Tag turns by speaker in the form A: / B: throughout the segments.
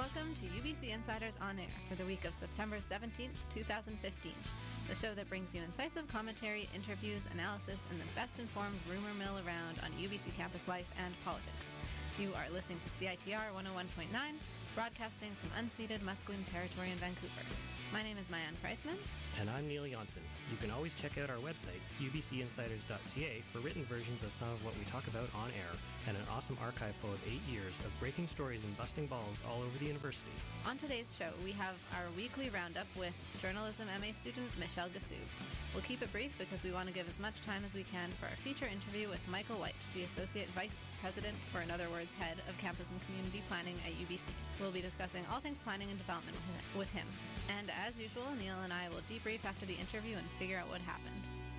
A: Welcome to UBC Insiders On Air for the week of September 17th, 2015. The show that brings you incisive commentary, interviews, analysis, and the best-informed rumor mill around on UBC campus life and politics. You are listening to CITR 101.9, broadcasting from unceded Musqueam territory in Vancouver. My name is Mayan Kreitzman.
B: And I'm Neil Janssen. You can always check out our website, ubcinsiders.ca, for written versions of some of what we talk about on air, and an awesome archive full of 8 years of breaking stories and busting balls all over the university.
A: On today's show, we have our weekly roundup with journalism MA student Michelle Gassoub. We'll keep it brief because we want to give as much time as we can for our feature interview with Michael White, the Associate Vice President, or in other words, Head of Campus and Community Planning at UBC. We'll be discussing all things planning and development with him. And as usual, Neil and I will debrief after the interview and figure out what happened.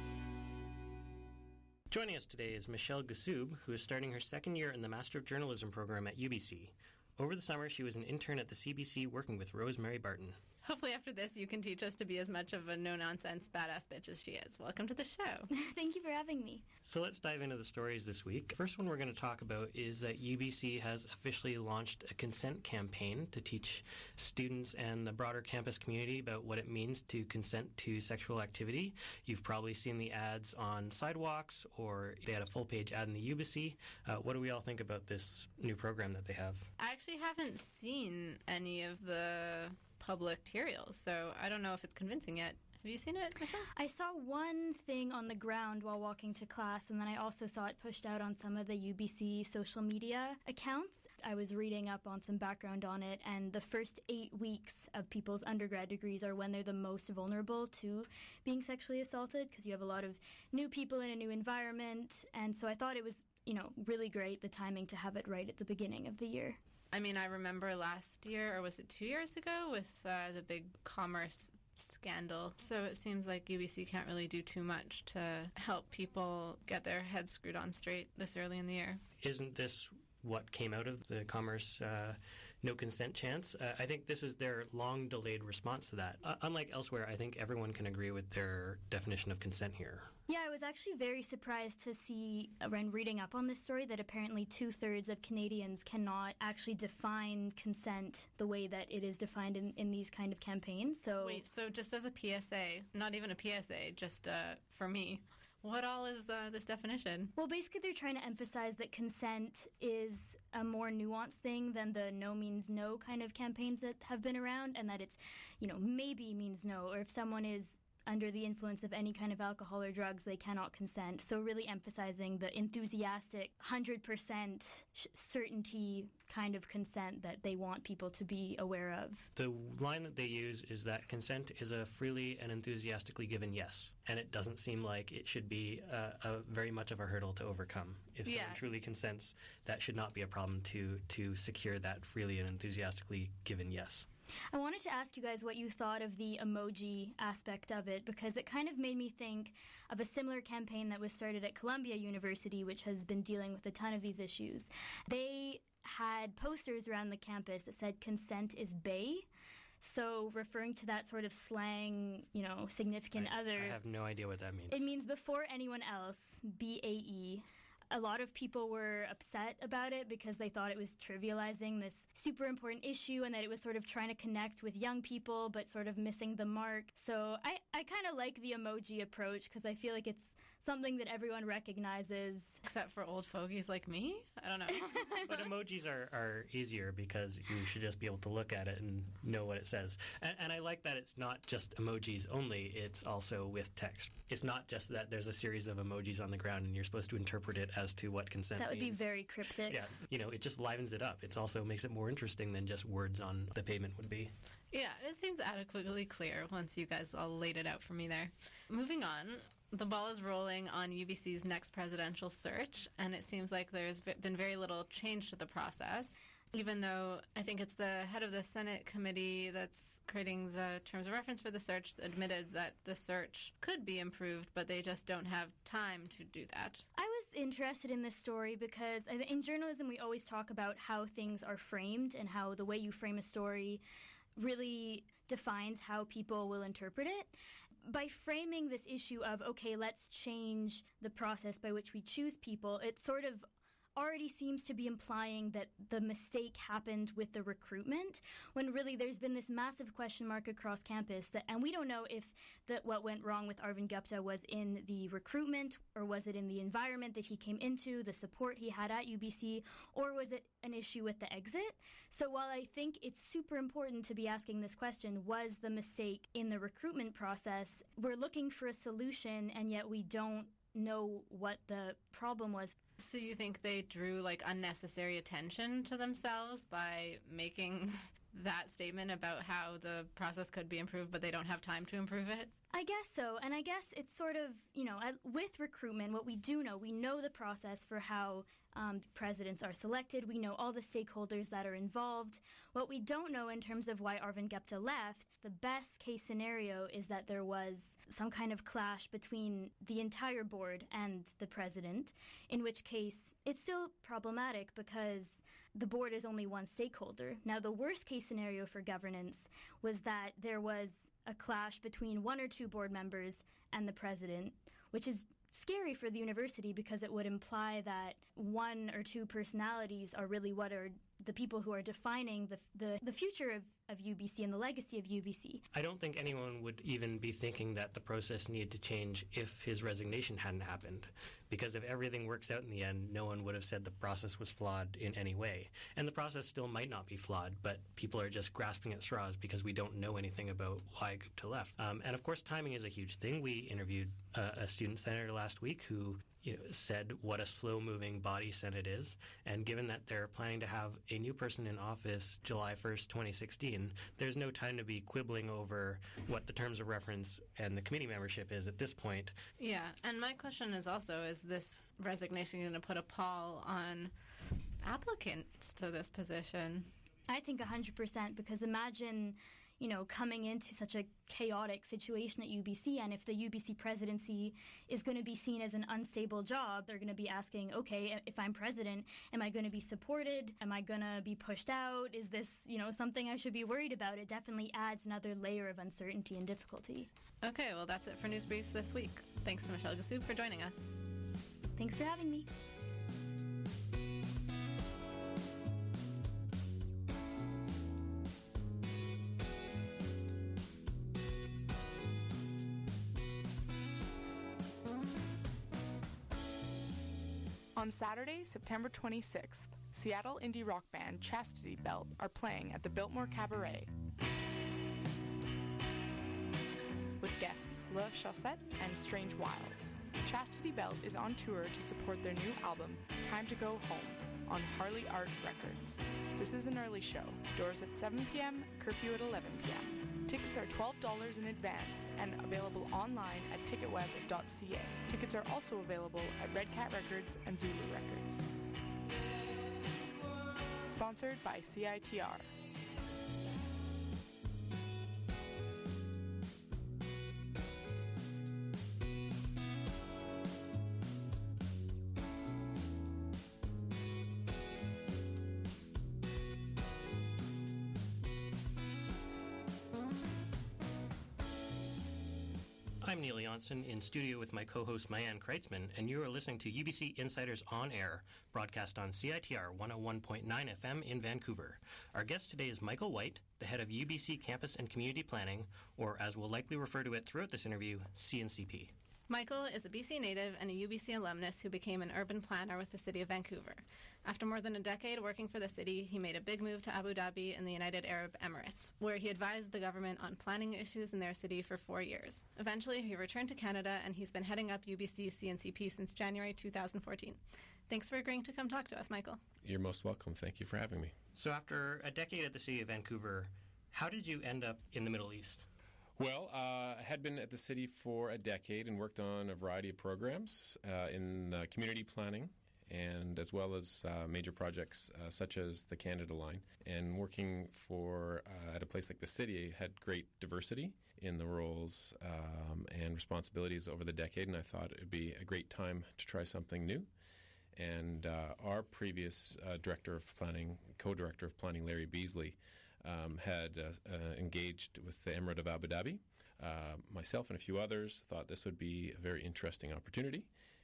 B: Joining us today is Michelle Gassoub, who is starting her second year in the Master of Journalism program at UBC. Over the summer, she was an intern at the CBC working with Rosemary Barton.
A: Hopefully after this, you can teach us to be as much of a no-nonsense badass bitch as she is. Welcome to the show.
C: Thank you for having me.
B: So let's dive into the stories this week. The first one we're going to talk about is that UBC has officially launched a consent campaign to teach students and the broader campus community about what it means to consent to sexual activity. You've probably seen the ads on sidewalks, or they had a full-page ad in the UBC. What do we all think about this new program that they have?
A: I actually haven't seen any of the public materials, so I don't know if it's convincing yet. Have you seen it, Michelle?
C: I saw one thing on the ground while walking to class, and then I also saw it pushed out on some of the UBC social media accounts. I was reading up on some background on it, and the first 8 weeks of people's undergrad degrees are when they're the most vulnerable to being sexually assaulted, because you have a lot of new people in a new environment, and so I thought it was really great, the timing to have it right at the beginning of the year.
A: I mean, I remember last year, or was it 2 years ago, with the big commerce scandal. So it seems like UBC can't really do too much to help people get their heads screwed on straight this early in the year.
B: Isn't this what came out of the commerce no consent chance? I think this is their long-delayed response to that. Unlike elsewhere, I think everyone can agree with their definition of consent here.
C: Yeah, I was actually very surprised to see, when reading up on this story, that apparently 2/3 of Canadians cannot actually define consent the way that it is defined in these kind of campaigns. So
A: wait, so just as a PSA, not even a PSA, just for me, what all is this definition?
C: Well, basically they're trying to emphasize that consent is a more nuanced thing than the no means no kind of campaigns that have been around, and that it's, maybe means no, or if someone is under the influence of any kind of alcohol or drugs, they cannot consent. So really emphasizing the enthusiastic, 100% certainty kind of consent that they want people to be aware of.
B: The line that they use is that consent is a freely and enthusiastically given yes. And it doesn't seem like it should be a very much of a hurdle to overcome. If someone truly consents, that should not be a problem to secure that freely and enthusiastically given yes.
C: I wanted to ask you guys what you thought of the emoji aspect of it, because it kind of made me think of a similar campaign that was started at Columbia University, which has been dealing with a ton of these issues. They had posters around the campus that said consent is bae. So referring to that sort of slang, significant other.
B: I have no idea what that means.
C: It means before anyone else, BAE. A lot of people were upset about it because they thought it was trivializing this super important issue and that it was sort of trying to connect with young people but sort of missing the mark. So I kind of like the emoji approach because I feel like it's something that everyone recognizes.
A: Except for old fogies like me? I don't know.
B: But emojis are easier because you should just be able to look at it and know what it says. And I like that it's not just emojis only, it's also with text. It's not just that there's a series of emojis on the ground and you're supposed to interpret it as to what consent means.
C: That would be very cryptic.
B: Yeah, it just livens it up. It also makes it more interesting than just words on the pavement would be.
A: Yeah, it seems adequately clear once you guys all laid it out for me there. Moving on, the ball is rolling on UBC's next presidential search, and it seems like there's been very little change to the process. Even though I think it's the head of the Senate committee that's creating the terms of reference for the search that admitted that the search could be improved, but they just don't have time to do that.
C: I was interested in this story because in journalism we always talk about how things are framed and how the way you frame a story really defines how people will interpret it. By framing this issue of, okay, let's change the process by which we choose people, it sort of already seems to be implying that the mistake happened with the recruitment, when really there's been this massive question mark across campus and we don't know if what went wrong with Arvind Gupta was in the recruitment, or was it in the environment that he came into, the support he had at UBC, or was it an issue with the exit? So while I think it's super important to be asking this question, was the mistake in the recruitment process, we're looking for a solution and yet we don't know what the problem was.
A: So you think they drew unnecessary attention to themselves by making that statement about how the process could be improved, but they don't have time to improve it?
C: I guess so. And I guess it's sort of, with recruitment, what we do know, we know the process for how presidents are selected. We know all the stakeholders that are involved. What we don't know in terms of why Arvind Gupta left, the best case scenario is that there was some kind of clash between the entire board and the president, in which case it's still problematic because the board is only one stakeholder. Now, the worst case scenario for governance was that there was a clash between one or two board members and the president, which is scary for the university because it would imply that one or two personalities are really what are the people who are defining the future of UBC and the legacy of UBC.
B: I don't think anyone would even be thinking that the process needed to change if his resignation hadn't happened. Because if everything works out in the end, no one would have said the process was flawed in any way. And the process still might not be flawed, but people are just grasping at straws because we don't know anything about why Gupta left. And of course, timing is a huge thing. We interviewed a student senator last week who said what a slow-moving body Senate is. And given that they're planning to have a new person in office July 1st, 2016, there's no time to be quibbling over what the terms of reference and the committee membership is at this point.
A: Yeah, and my question is also, is this resignation going to put a pall on applicants to this position?
C: I think 100%, because imagine coming into such a chaotic situation at UBC, and if the UBC presidency is going to be seen as an unstable job, they're going to be asking, okay, if I'm president, am I going to be supported? Am I going to be pushed out? Is this, something I should be worried about? It definitely adds another layer of uncertainty and difficulty.
A: Okay, well, that's it for News Briefs this week. Thanks to Michelle Gassoub for joining us.
C: Thanks for having me.
D: On Saturday, September 26th, Seattle indie rock band Chastity Belt are playing at the Biltmore Cabaret with guests La Chaussette and Strange Wilds. Chastity Belt is on tour to support their new album, Time to Go Home, on Harley Art Records. This is an early show. Doors at 7 p.m., curfew at 11 p.m. Tickets are $12 in advance and available online at ticketweb.ca. Tickets are also available at Red Cat Records and Zulu Records. Sponsored by CITR.
B: I'm Neil Janssen in studio with my co-host Mayanne Kreitzman, and you are listening to UBC Insiders On Air, broadcast on CITR 101.9 FM in Vancouver. Our guest today is Michael White, the head of UBC Campus and Community Planning, or as we'll likely refer to it throughout this interview, CNCP.
A: Michael is a BC native and a UBC alumnus who became an urban planner with the City of Vancouver. After more than a decade working for the city, he made a big move to Abu Dhabi in the United Arab Emirates, where he advised the government on planning issues in their city for 4 years. Eventually, he returned to Canada, and he's been heading up UBC CNCP since January 2014. Thanks for agreeing to come talk to us, Michael.
E: You're most welcome. Thank you for having me.
B: So after a decade at the City of Vancouver, how did you end up in the Middle East?
E: Well, I had been at the city for a decade and worked on a variety of programs in community planning and as well as major projects such as the Canada Line. And working at a place like the city had great diversity in the roles and responsibilities over the decade, and I thought it would be a great time to try something new. And our previous co-director of planning, Larry Beasley, had engaged with the Emirate of Abu Dhabi. Myself and a few others thought this would be a very interesting opportunity,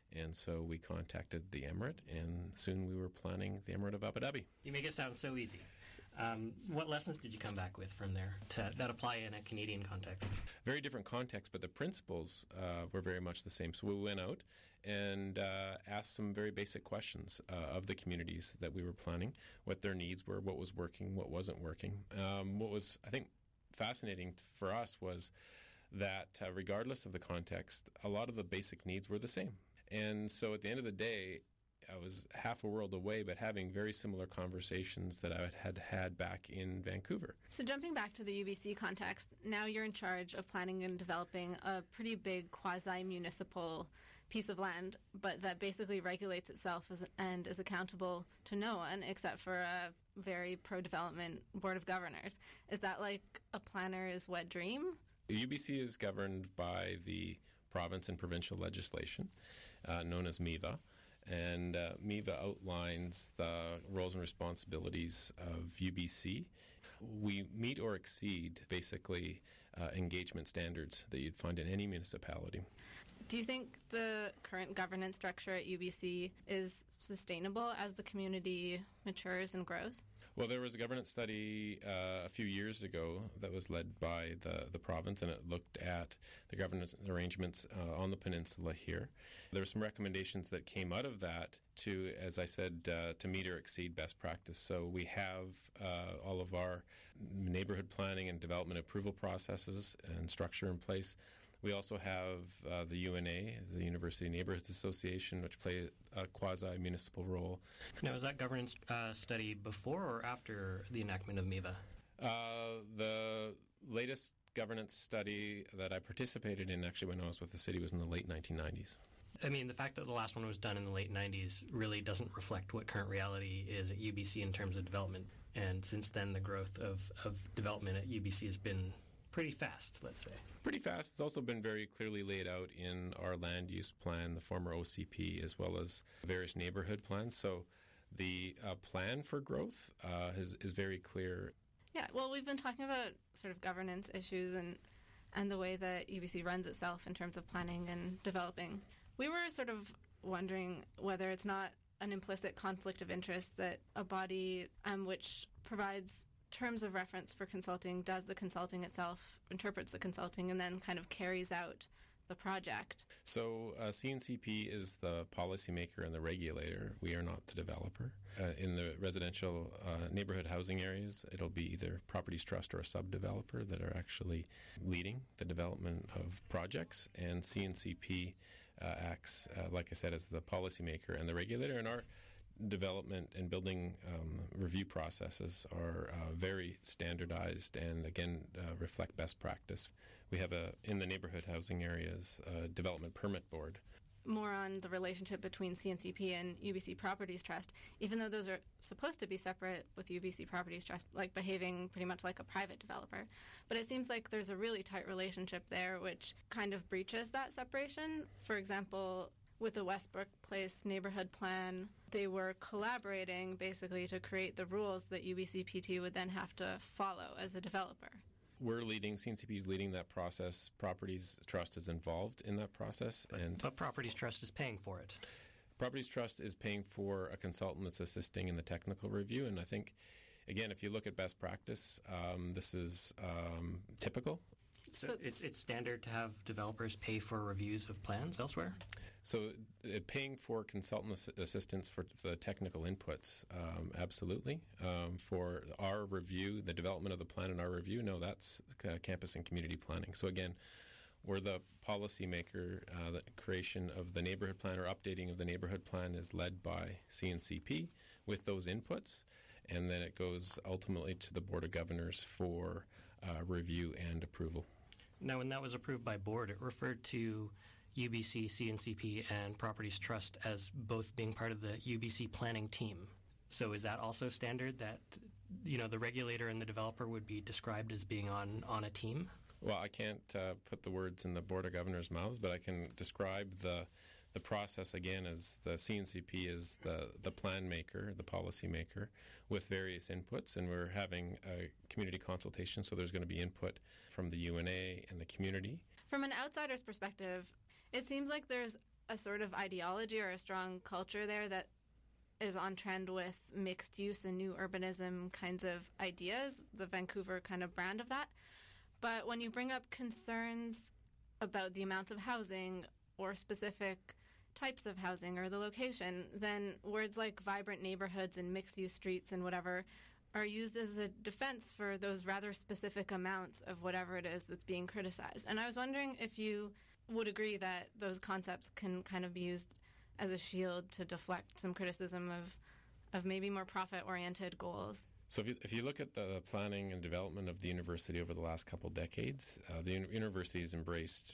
E: And so we contacted the Emirate, and soon we were planning the Emirate of Abu Dhabi.
B: You make it sound so easy. What lessons did you come back with from there that apply in a Canadian context?
E: Very different context, but the principles were very much the same. So we went out and asked some very basic questions of the communities that we were planning, what their needs were, what was working, what wasn't working. What was, I think, fascinating for us was that regardless of the context, a lot of the basic needs were the same. And so at the end of the day, I was half a world away, but having very similar conversations that I had back in Vancouver.
A: So jumping back to the UBC context, now you're in charge of planning and developing a pretty big quasi-municipal piece of land, but that basically regulates itself and is accountable to no one except for a very pro-development board of governors. Is that like a planner's wet dream?
E: The UBC is governed by the province and provincial legislation, known as MIVA. And MIVA outlines the roles and responsibilities of UBC. We meet or exceed, basically, engagement standards that you'd find in any municipality.
A: Do you think the current governance structure at UBC is sustainable as the community matures and grows?
E: Well, there was a governance study a few years ago that was led by the province, and it looked at the governance arrangements on the peninsula here. There were some recommendations that came out of that to, as I said, to meet or exceed best practice. So we have all of our neighborhood planning and development approval processes and structure in place. We also have the UNA, the University Neighborhoods Association, which play a quasi-municipal role.
B: Now, was that governance study before or after the enactment of MIVA?
E: The latest governance study that I participated in, actually when I was with the city, was in the late 1990s.
B: I mean, the fact that the last one was done in the late 90s really doesn't reflect what current reality is at UBC in terms of development. And since then, the growth of development at UBC has been pretty fast, let's say.
E: Pretty fast. It's also been very clearly laid out in our land use plan, the former OCP, as well as various neighborhood plans. So the plan for growth is very clear.
A: Yeah, well, we've been talking about sort of governance issues and the way that UBC runs itself in terms of planning and developing. We were sort of wondering whether it's not an implicit conflict of interest that a body which provides terms of reference for consulting, does the consulting itself, interprets the consulting, and then kind of carries out the project.
E: So CNCP is the policymaker and the regulator. We are not the developer. In the residential neighborhood housing areas, it'll be either Properties Trust or a sub-developer that are actually leading the development of projects, and CNCP acts, like I said, as the policymaker and the regulator. And our development and building review processes are very standardized and, again, reflect best practice. We have, in the neighborhood housing areas, a development permit board.
A: More on the relationship between CNCP and UBC Properties Trust, even though those are supposed to be separate, with UBC Properties Trust like behaving pretty much like a private developer. But it seems like there's a really tight relationship there which kind of breaches that separation. For example, with the Westbrook Place neighborhood plan, they were collaborating basically to create the rules that UBC PT would then have to follow as a developer.
E: CNCP is leading that process. Properties Trust is involved in that process.
B: But Properties Trust is paying for it.
E: Properties Trust is paying for a consultant that's assisting in the technical review. And I think, again, if you look at best practice, this is typical.
B: So it's standard to have developers pay for reviews of plans elsewhere?
E: So paying for consultant assistance for the technical inputs, absolutely. For our review, the development of the plan and our review, no, that's campus and community planning. So again, we're the policymaker. The creation of the neighborhood plan or updating of the neighborhood plan is led by CNCP with those inputs, and then it goes ultimately to the Board of Governors for review and approval.
B: Now, when that was approved by board, it referred to UBC, CNCP, and Properties Trust as both being part of the UBC planning team. So is that also standard that, the regulator and the developer would be described as being on a team?
E: Well, I can't put the words in the Board of Governors' mouths, but I can describe the process again as the CNCP is the plan maker, the policy maker, with various inputs, and we're having a community consultation, so there's going to be input from the UNA and the community.
A: From an outsider's perspective, it seems like there's a sort of ideology or a strong culture there that is on trend with mixed use and new urbanism kinds of ideas, the Vancouver kind of brand of that. But when you bring up concerns about the amounts of housing or specific types of housing or the location, then words like vibrant neighborhoods and mixed-use streets and whatever are used as a defense for those rather specific amounts of whatever it is that's being criticized. And I was wondering if you would agree that those concepts can kind of be used as a shield to deflect some criticism of maybe more profit-oriented goals.
E: So if you look at the planning and development of the university over the last couple decades, the university has embraced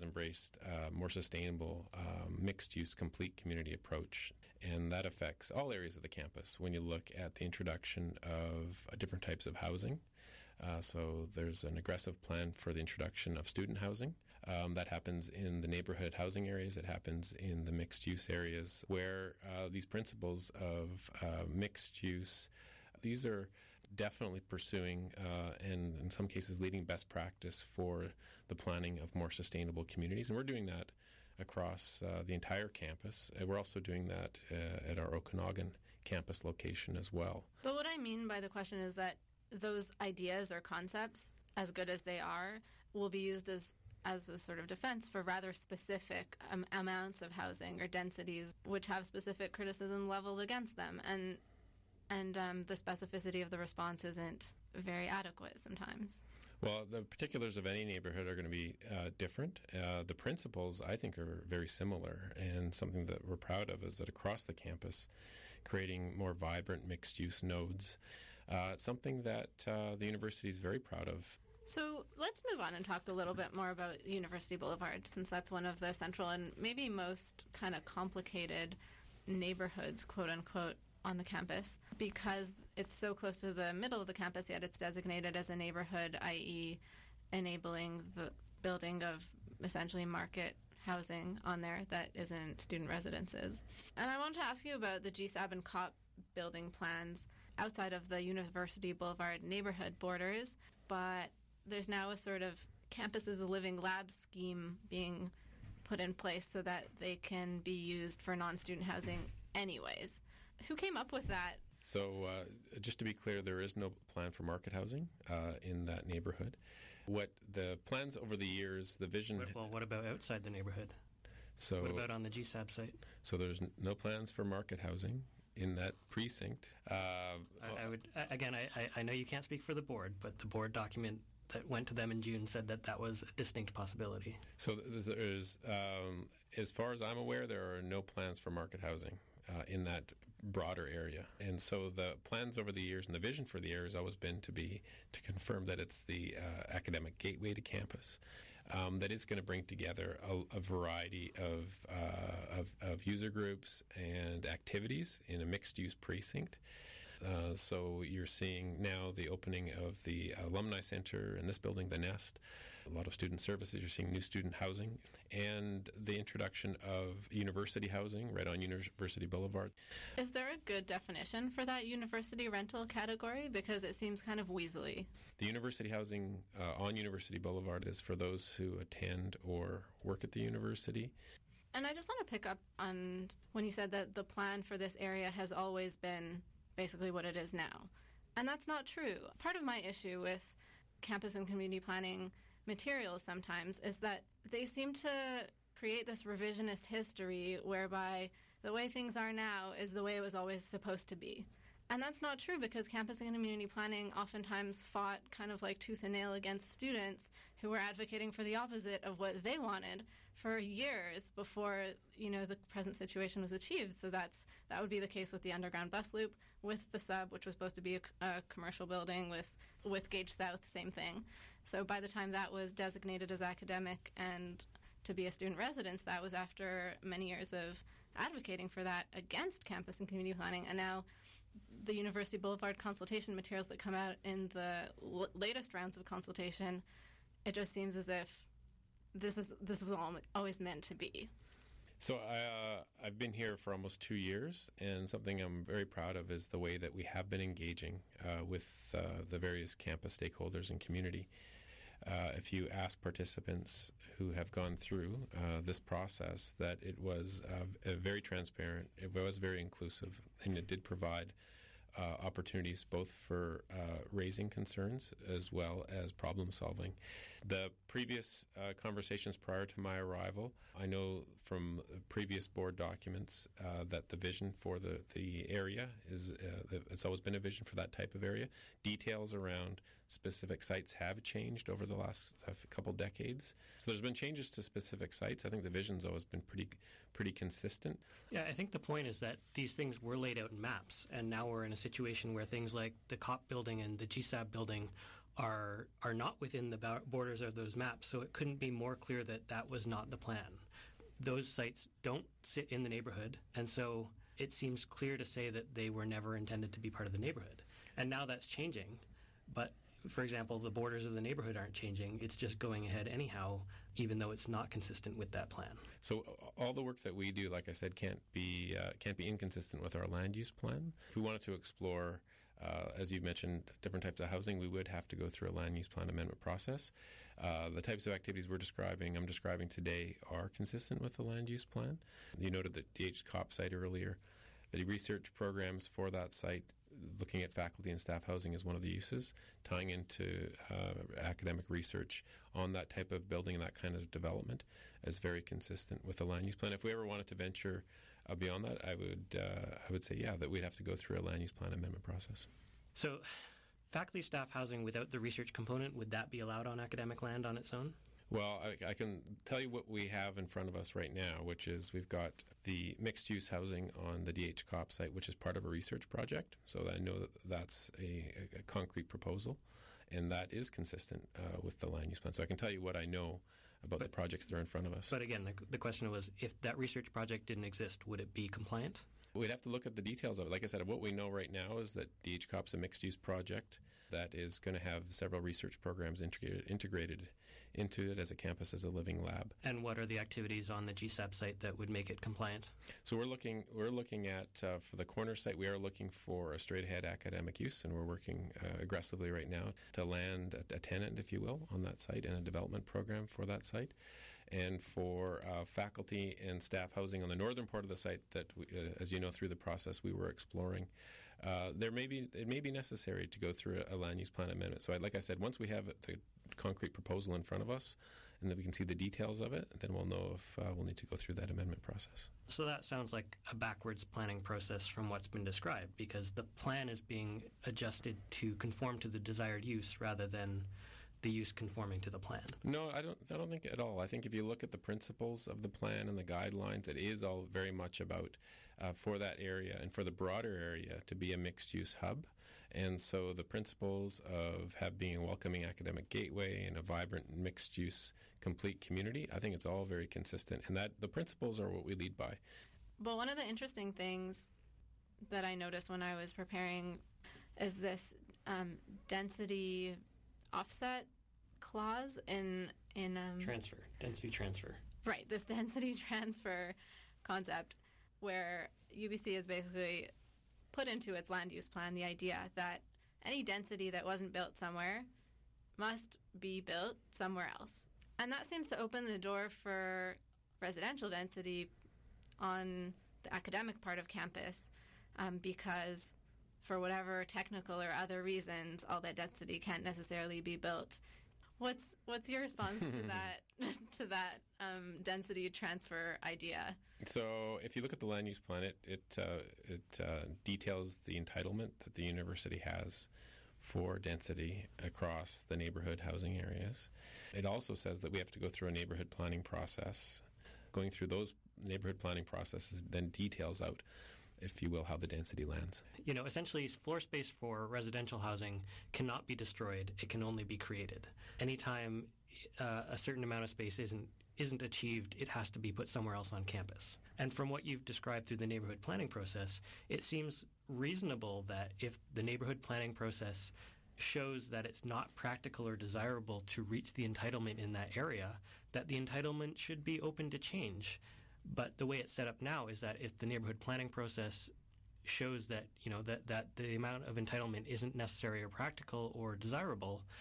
E: more sustainable, mixed-use, complete community approach. And that affects all areas of the campus when you look at the introduction of different types of housing. So there's an aggressive plan for the introduction of student housing. That happens in the neighborhood housing areas. It happens in the mixed-use areas where these principles of mixed use, these are definitely pursuing and in some cases leading best practice for the planning of more sustainable communities. And we're doing that across the entire campus. We're also doing that at our Okanagan campus location as well.
A: But what I mean by the question is that those ideas or concepts, as good as they are, will be used as a sort of defense for rather specific amounts of housing or densities which have specific criticism leveled against them. And the specificity of the response isn't very adequate sometimes.
E: Well, the particulars of any neighborhood are going to be different. The principles, I think, are very similar, and something that we're proud of is that across the campus, creating more vibrant mixed-use nodes, it's something that the university is very proud of.
A: So let's move on and talk a little bit more about University Boulevard, since that's one of the central and maybe most kind of complicated neighborhoods, quote-unquote, on the campus, because it's so close to the middle of the campus, yet it's designated as a neighborhood, i.e. enabling the building of essentially market housing on there that isn't student residences. And I wanted to ask you about the GSAB and COP building plans outside of the University Boulevard neighborhood borders, but there's now a sort of campus as a living lab scheme being put in place so that they can be used for non-student housing anyways. Who came up with that?
E: So just to be clear, there is no plan for market housing in that neighborhood. What the plans over the years, the vision...
B: Well, what about outside the neighborhood?
E: So
B: what about on the GSAB site?
E: So there's no plans for market housing in that precinct.
B: I know you can't speak for the board, but the board document that went to them in June said that was a distinct possibility.
E: So there's, as far as I'm aware, there are no plans for market housing in that broader area. And so the plans over the years and the vision for the area has always been to confirm that it's the academic gateway to campus that is going to bring together a variety of user groups and activities in a mixed-use precinct. So you're seeing now the opening of the Alumni Center in this building, the Nest, a lot of student services. You're seeing new student housing and the introduction of university housing right on University Boulevard.
A: Is there a good definition for that university rental category? Because it seems kind of weaselly.
E: The university housing on University Boulevard is for those who attend or work at the university.
A: And I just want to pick up on when you said that the plan for this area has always been basically what it is now. And that's not true. Part of my issue with campus and community planning materials sometimes is that they seem to create this revisionist history whereby the way things are now is the way it was always supposed to be. And that's not true, because campus and community planning oftentimes fought kind of like tooth and nail against students who were advocating for the opposite of what they wanted for years before, the present situation was achieved. So that would be the case with the underground bus loop, with the sub, which was supposed to be a commercial building, with Gage South, same thing. So by the time that was designated as academic and to be a student residence, that was after many years of advocating for that against campus and community planning. And now the University Boulevard consultation materials that come out in the latest rounds of consultation, it just seems as if this was always meant to be.
E: So I've been here for almost 2 years, and something I'm very proud of is the way that we have been engaging with the various campus stakeholders and community. if you ask participants who have gone through this process, that it was very transparent, it was very inclusive, and it did provide opportunities both for raising concerns as well as problem solving. The previous conversations prior to my arrival, I know from previous board documents that the vision for the area is, it's always been a vision for that type of area. Details around specific sites have changed over the last couple decades. So there's been changes to specific sites. I think the vision's always been pretty consistent.
B: Yeah, I think the point is that these things were laid out in maps, and now we're in a situation where things like the COP building and the GSAB building are not within the borders of those maps, so it couldn't be more clear that that was not the plan. Those sites don't sit in the neighborhood, and so it seems clear to say that they were never intended to be part of the neighborhood. And now that's changing, but for example, the borders of the neighborhood aren't changing. It's just going ahead anyhow, even though it's not consistent with that plan.
E: So all the work that we do, like I said, can't be inconsistent with our land use plan. If we wanted to explore, as you've mentioned, different types of housing, we would have to go through a land use plan amendment process. The types of activities I'm describing today are consistent with the land use plan. You noted the DH COP site earlier. The research programs for that site, looking at faculty and staff housing is one of the uses, tying into academic research on that type of building and that kind of development is very consistent with the land use plan. If we ever wanted to venture beyond that, I would say, that we'd have to go through a land use plan amendment process.
B: So faculty staff housing without the research component, would that be allowed on academic land on its own?
E: Well, I can tell you what we have in front of us right now, which is we've got the mixed-use housing on the DH COP site, which is part of a research project. So I know that that's a concrete proposal, and that is consistent with the land use plan. So I can tell you what I know about the projects that are in front of us.
B: But again, the question was, if that research project didn't exist, would it be compliant?
E: We'd have to look at the details of it. Like I said, what we know right now is that DH COP's a mixed-use project that is going to have several research programs integrated into it as a campus, as a living lab.
B: And what are the activities on the GSAB site that would make it compliant?
E: So we're looking at, for the corner site, we are looking for a straight-ahead academic use, and we're working aggressively right now to land a tenant, if you will, on that site and a development program for that site. And for faculty and staff housing on the northern part of the site that, as you know, through the process we were exploring, it may be necessary to go through a land use plan amendment. So like I said, once we have the concrete proposal in front of us and that we can see the details of it, then we'll know if we'll need to go through that amendment process.
B: So that sounds like a backwards planning process from what's been described, because the plan is being adjusted to conform to the desired use rather than the use conforming to the plan.
E: No, I don't think at all. I think if you look at the principles of the plan and the guidelines, it is all very much about for that area and for the broader area to be a mixed-use hub. And so the principles of being a welcoming academic gateway and a vibrant mixed-use complete community, I think it's all very consistent. And that the principles are what we lead by.
A: But one of the interesting things that I noticed when I was preparing is this density offset clause in density transfer. Right, this density transfer concept where UBC has basically put into its land use plan the idea that any density that wasn't built somewhere must be built somewhere else. And that seems to open the door for residential density on the academic part of campus because for whatever technical or other reasons, all that density can't necessarily be built. What's your response to that density transfer idea?
E: So, if you look at the land use plan, it details the entitlement that the university has for density across the neighborhood housing areas. It also says that we have to go through a neighborhood planning process. Going through those neighborhood planning processes then details out, if you will, how the density lands.
B: Essentially, floor space for residential housing cannot be destroyed. It can only be created. Anytime a certain amount of space isn't achieved, it has to be put somewhere else on campus. And from what you've described through the neighborhood planning process, it seems reasonable that if the neighborhood planning process shows that it's not practical or desirable to reach the entitlement in that area, that the entitlement should be open to change. But the way it's set up now is that if the neighborhood planning process shows that that the amount of entitlement isn't necessary or practical or desirable,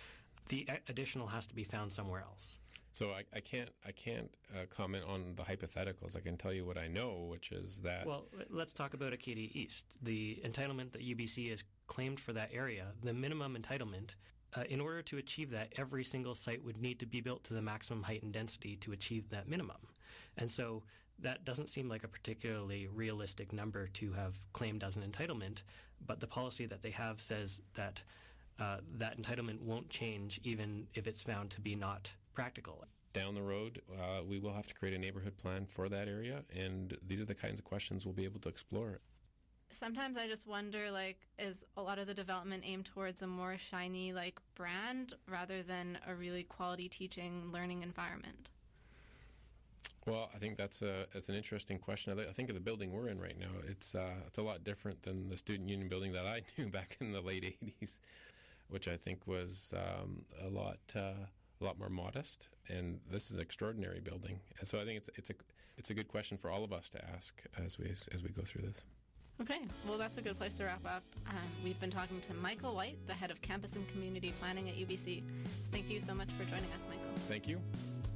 B: The additional has to be found somewhere else.
E: So I can't comment on the hypotheticals. I can tell you what I know, which is that...
B: Well, let's talk about Acadia East. The entitlement that UBC has claimed for that area, the minimum entitlement, in order to achieve that, every single site would need to be built to the maximum height and density to achieve that minimum. And so that doesn't seem like a particularly realistic number to have claimed as an entitlement, but the policy that they have says that that entitlement won't change even if it's found to be not practical.
E: Down the road, we will have to create a neighborhood plan for that area, and these are the kinds of questions we'll be able to explore.
A: Sometimes I just wonder, is a lot of the development aimed towards a more shiny, brand rather than a really quality teaching, learning environment?
E: Well, I think that's an interesting question. I think of the building we're in right now. It's a lot different than the Student Union building that I knew back in the late 80s, which I think was a lot more modest. And this is an extraordinary building. And so I think it's a good question for all of us to ask as we go through this.
A: Okay, well, that's a good place to wrap up. We've been talking to Michael White, the head of campus and community planning at UBC. Thank you so much for joining us, Michael.
E: Thank you.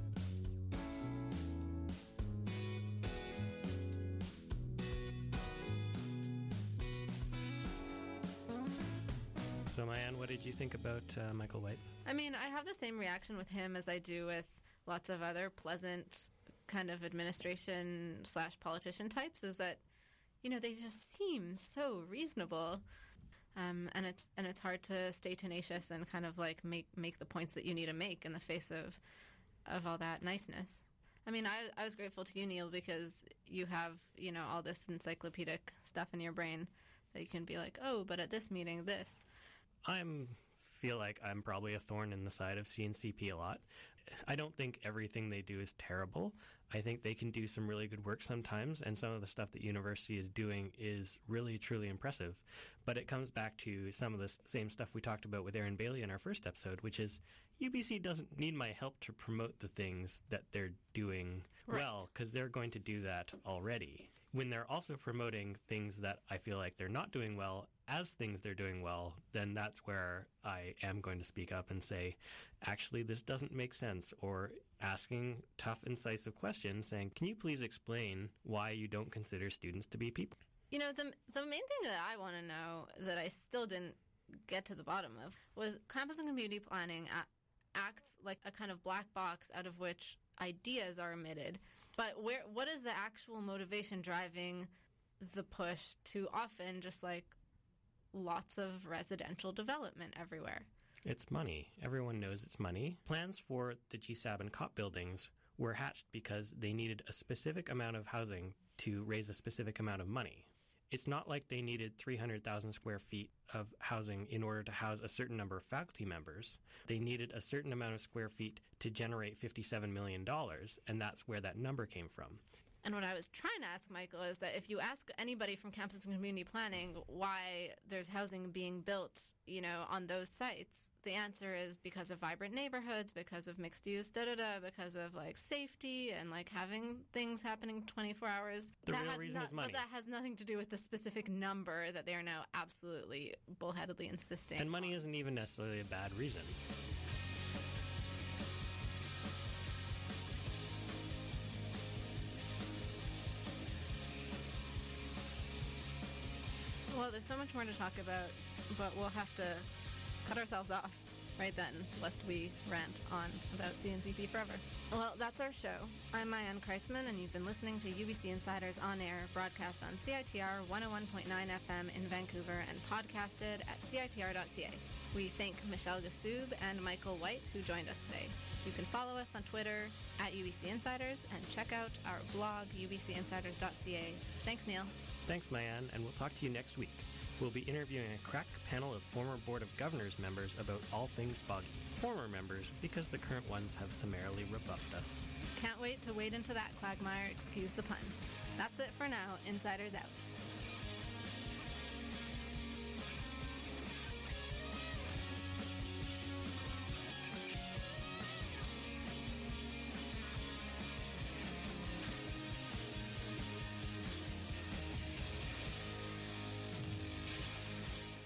B: So, Mayan, what did you think about Michael White?
A: I mean, I have the same reaction with him as I do with lots of other pleasant kind of administration/politician types, is that, they just seem so reasonable. And it's hard to stay tenacious and kind of make the points that you need to make in the face of all that niceness. I mean, I was grateful to you, Neil, because you have, all this encyclopedic stuff in your brain that you can be like, oh, but at this meeting, this.
B: I feel like I'm probably a thorn in the side of CNCP a lot. I don't think everything they do is terrible. I think they can do some really good work sometimes, and some of the stuff that university is doing is really, truly impressive. But it comes back to some of the same stuff we talked about with Aaron Bailey in our first episode, which is UBC doesn't need my help to promote the things that they're doing well, because they're going to do that already. When they're also promoting things that I feel like they're not doing well as things they're doing well, then that's where I am going to speak up and say, actually, this doesn't make sense, or asking tough, incisive questions saying, can you please explain why you don't consider students to be people?
A: The main thing that I want to know that I still didn't get to the bottom of was campus and community planning acts like a kind of black box out of which ideas are emitted. But what is the actual motivation driving the push to often just lots of residential development everywhere?
B: It's money. Everyone knows it's money. Plans for the GSAB and COP buildings were hatched because they needed a specific amount of housing to raise a specific amount of money. It's not like they needed 300,000 square feet of housing in order to house a certain number of faculty members. They needed a certain amount of square feet to generate $57 million, and that's where that number came from.
A: And what I was trying to ask, Michael, is that if you ask anybody from campus and community planning why there's housing being built, on those sites, the answer is because of vibrant neighborhoods, because of mixed use, because of safety and having things happening 24 hours.
B: The real reason is money.
A: But that has nothing to do with the specific number that they are now absolutely bullheadedly insisting.
B: And money isn't even necessarily a bad reason.
A: Well, there's so much more to talk about, but we'll have to cut ourselves off right then, lest we rant on about CNCP forever. Well, that's our show. I'm Mayan Kreitzman, and you've been listening to UBC Insiders On Air, broadcast on CITR 101.9 FM in Vancouver and podcasted at CITR.ca. We thank Michelle Gassoub and Michael White, who joined us today. You can follow us on Twitter at UBC Insiders and check out our blog, ubcinsiders.ca. Thanks, Neil.
B: Thanks, Mayan, and we'll talk to you next week. We'll be interviewing a crack panel of former Board of Governors members about all things boggy. Former members, because the current ones have summarily rebuffed us.
A: Can't wait to wade into that quagmire, excuse the pun. That's it for now. Insiders out.